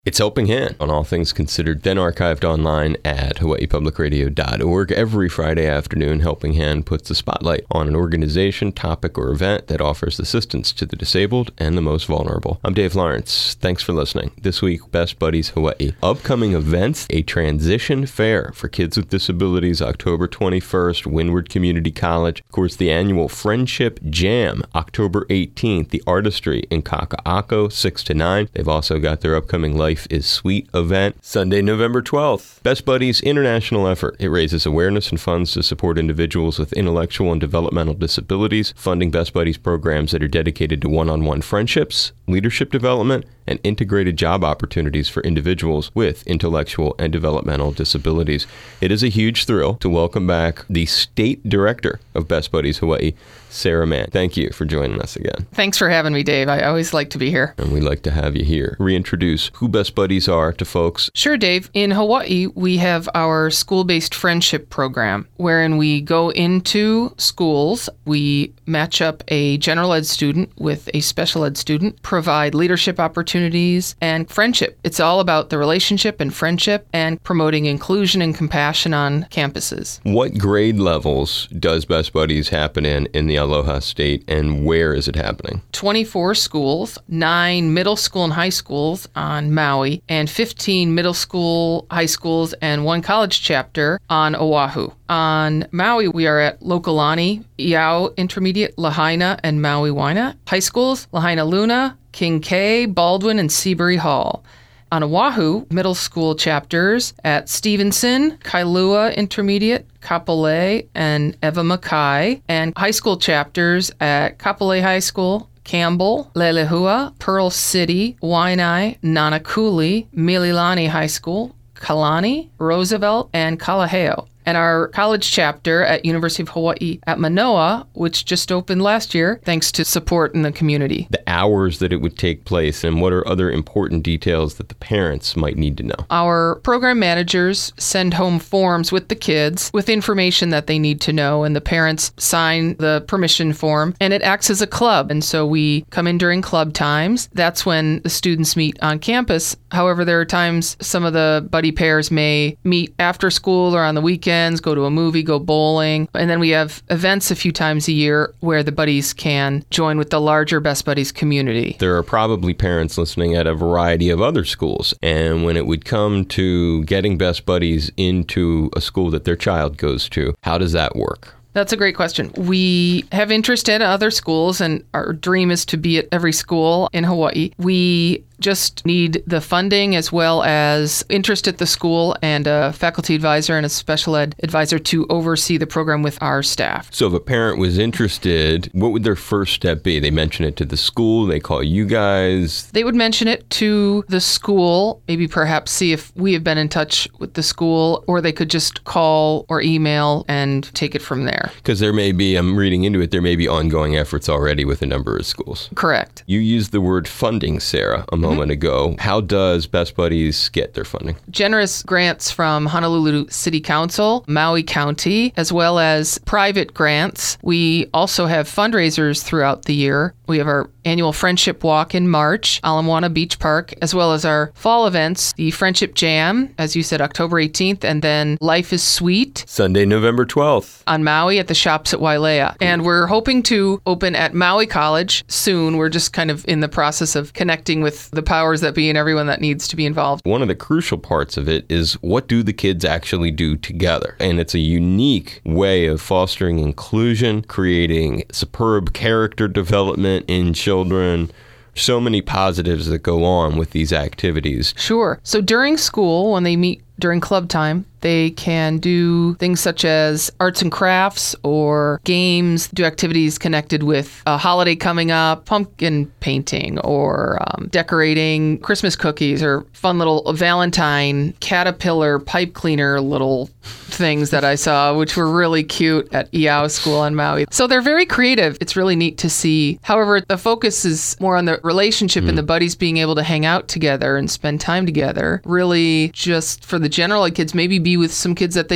It's Helping Hand on All Things Considered, then archived online at hawaiipublicradio.org. Every Friday afternoon, Helping Hand puts the spotlight on an organization, topic, or event that offers assistance to the disabled and the most vulnerable. I'm Dave Lawrence. Thanks for listening. This week, Best Buddies Hawaii. Upcoming events, a transition fair for kids with disabilities, October 21st, Windward Community College. Of course, the annual Friendship Jam, October 18th, the Artistry in Kaka'ako, 6 to 9. They've also got their upcoming Life is Sweet event, Sunday, November 12th. Best Buddies international effort. It raises awareness and funds to support individuals with intellectual and developmental disabilities, funding Best Buddies programs that are dedicated to one-on-one friendships, leadership development, and integrated job opportunities for individuals with intellectual and developmental disabilities. It is a huge thrill to welcome back the State Director of Best Buddies Hawaii, Sarah Mann. Thank you for joining us again. Thanks for having me, Dave. I always like to be here. And we like to have you here. Reintroduce who Best Buddies are to folks. Sure, Dave. In Hawaii, we have our school-based friendship program, wherein we go into schools, we match up a general ed student with a special ed student, provide leadership opportunities and friendship. It's all about the relationship and friendship and promoting inclusion and compassion on campuses. What grade levels does Best Buddies happen in the Aloha State, and where is it happening? 24 schools, 9 middle school and high schools on Maui, and 15 middle school, high schools, and 1 college chapter on Oahu. On Maui, we are at Lokalani, Iao Intermediate, Lahaina, and Maui Waina. High schools, Lahaina Luna, King K, Baldwin, and Seabury Hall. On Oahu, middle school chapters at Stevenson, Kailua Intermediate, Kapolei, and Eva Mackay, and high school chapters at Kapolei High School, Campbell, Lelehua, Pearl City, Waianae, Nanakuli, Mililani High School, Kalani, Roosevelt, and Kalaheo. And our college chapter at University of Hawaii at Manoa, which just opened last year, thanks to support in the community. The hours that it would take place, and what are other important details that the parents might need to know? Our program managers send home forms with the kids with information that they need to know, and the parents sign the permission form, and it acts as a club. And so we come in during club times. That's when the students meet on campus. However, there are times some of the buddy pairs may meet after school or on the weekend, go to a movie, go bowling. And then we have events a few times a year where the buddies can join with the larger Best Buddies community. There are probably parents listening at a variety of other schools. And when it would come to getting Best Buddies into a school that their child goes to, how does that work? That's a great question. We have interest at other schools, and our dream is to be at every school in Hawaii. We just need the funding as well as interest at the school and a faculty advisor and a special ed advisor to oversee the program with our staff. So if a parent was interested, what would their first step be? They mention it to the school, they call you guys? They would mention it to the school, maybe perhaps see if we have been in touch with the school, or they could just call or email and take it from there. Because there may be, I'm reading into it, there may be ongoing efforts already with a number of schools. Correct. You used the word funding, Sarah, a moment ago. How does Best Buddies get their funding? Generous grants from Honolulu City Council, Maui County, as well as private grants. We also have fundraisers throughout the year. We have our annual Friendship Walk in March, Ala Moana Beach Park, as well as our fall events, the Friendship Jam, as you said, October 18th, and then Life is Sweet, Sunday, November 12th. On Maui at the shops at Wailea. And we're hoping to open at Maui College soon. We're just kind of in the process of connecting with the powers that be and everyone that needs to be involved. One of the crucial parts of it is, what do the kids actually do together? And it's a unique way of fostering inclusion, creating superb character development in children. So many positives that go on with these activities. Sure. So during school, when they meet during club time, they can do things such as arts and crafts or games, do activities connected with a holiday coming up, pumpkin painting or decorating Christmas cookies, or fun little Valentine caterpillar pipe cleaner little things that I saw, which were really cute at Iao School on Maui. So they're very creative. It's really neat to see. However, the focus is more on the relationship and the buddies being able to hang out together and spend time together. Really just for the general ed kids, maybe be with some kids that they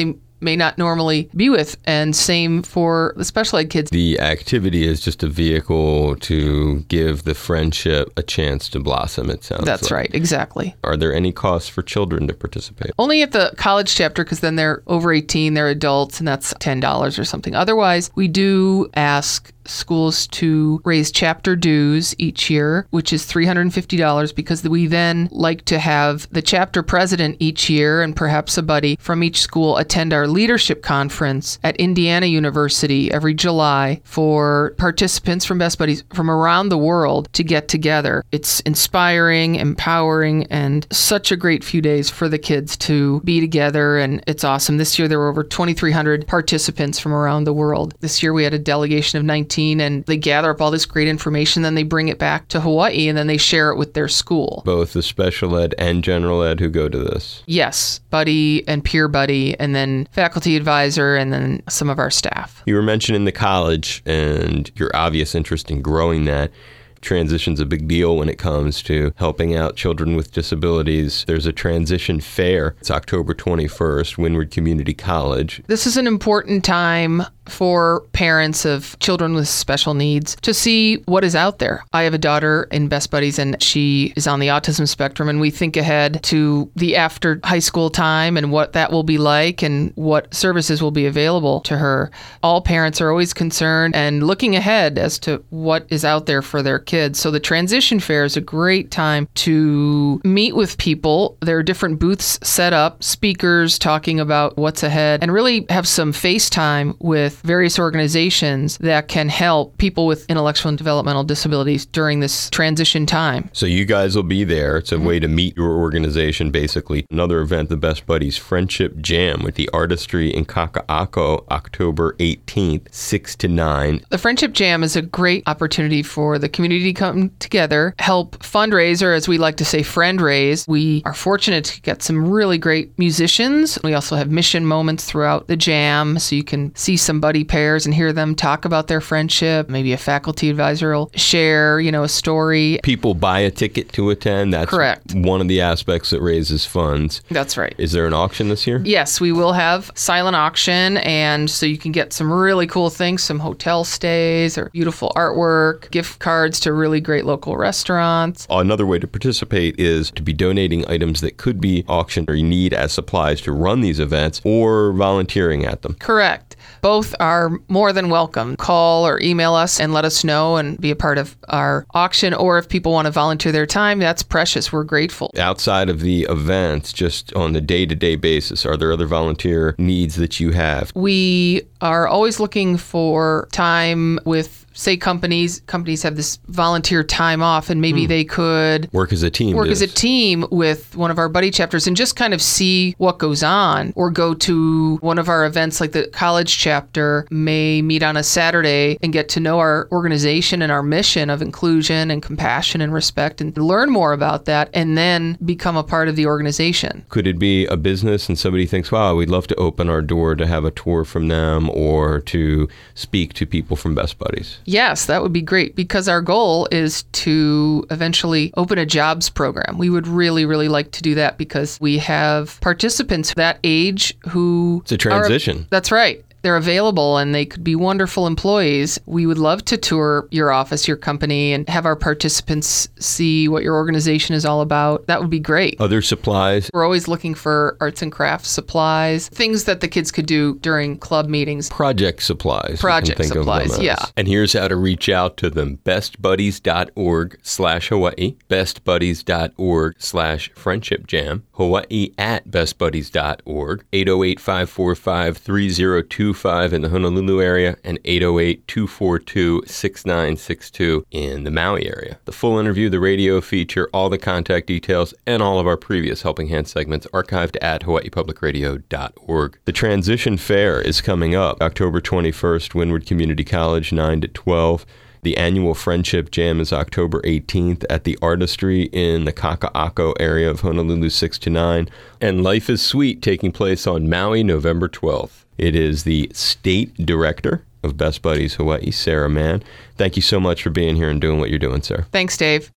may not normally be with. And same for the special ed kids. The activity is just a vehicle to give the friendship a chance to blossom, it sounds That's like. right, exactly. Are there any costs for children to participate? Only at the college chapter, because then they're over 18, they're adults, and that's $10 or something. Otherwise, we do ask schools to raise chapter dues each year, which is $350, because we then like to have the chapter president each year and perhaps a buddy from each school attend our leadership conference at Indiana University every July for participants from Best Buddies from around the world to get together. It's inspiring, empowering, and such a great few days for the kids to be together, and it's awesome. This year there were over 2,300 participants from around the world. This year we had a delegation of 19, and they gather up all this great information, then they bring it back to Hawaii, and then they share it with their school. Both the special ed and general ed who go to this? Yes, buddy and peer buddy, and then faculty advisor, and then some of our staff. You were mentioning the college and your obvious interest in growing that. Transition's a big deal when it comes to helping out children with disabilities. There's a transition fair. It's October 21st, Windward Community College. This is an important time for parents of children with special needs to see what is out there. I have a daughter in Best Buddies, and she is on the autism spectrum, and we think ahead to the after high school time and what that will be like and what services will be available to her. All parents are always concerned and looking ahead as to what is out there for their kids. So the transition fair is a great time to meet with people. There are different booths set up, speakers talking about what's ahead, and really have some FaceTime with various organizations that can help people with intellectual and developmental disabilities during this transition time. So you guys will be there. It's a way to meet your organization, basically. Another event, the Best Buddies Friendship Jam with the Artistry in Kaka'ako, October 18th, 6 to 9. The Friendship Jam is a great opportunity for the community to come together, help fundraise, or as we like to say, friend raise. We are fortunate to get some really great musicians. We also have mission moments throughout the jam, so you can see some buddy pairs and hear them talk about their friendship. Maybe a faculty advisor will share, a story. People buy a ticket to attend. That's correct. One of the aspects that raises funds. That's right. Is there an auction this year? Yes, we will have silent auction, and so you can get some really cool things, some hotel stays or beautiful artwork, gift cards to really great local restaurants. Another way to participate is to be donating items that could be auctioned or you need as supplies to run these events, or volunteering at them. Correct. Both are more than welcome. Call or email us and let us know and be a part of our auction. Or if people want to volunteer their time, that's precious. We're grateful. Outside of the events, just on the day-to-day basis, are there other volunteer needs that you have? We are always looking for time with, say, companies have this volunteer time off, and maybe they could work as a team with one of our buddy chapters and just kind of see what goes on, or go to one of our events. Like the college chapter may meet on a Saturday and get to know our organization and our mission of inclusion and compassion and respect, and learn more about that, and then become a part of the organization. Could it be a business and somebody thinks, wow, we'd love to open our door to have a tour from them or to speak to people from Best Buddies? Yes, that would be great, because our goal is to eventually open a jobs program. We would really, really like to do that, because we have participants that age who... It's a transition. That's right. They're available and they could be wonderful employees. We would love to tour your office, your company, and have our participants see what your organization is all about. That would be great. Other supplies? We're always looking for arts and crafts supplies, things that the kids could do during club meetings. Project supplies. Yeah. And here's how to reach out to them. bestbuddies.org/Hawaii, bestbuddies.org/friendshipjam, Hawaii@bestbuddies.org, 808-545-3025 in the Honolulu area, and 808-242-6962 in the Maui area. The full interview, the radio feature, all the contact details, and all of our previous Helping Hand segments archived at hawaiipublicradio.org. The Transition Fair is coming up October 21st, Windward Community College, 9 to 12. The annual Friendship Jam is October 18th at the Artistry in the Kaka'ako area of Honolulu, 6 to 9. And Life is Sweet taking place on Maui, November 12th. It is the State Director of Best Buddies Hawaii, Sarah Mann. Thank you so much for being here and doing what you're doing, Sarah. Thanks, Dave.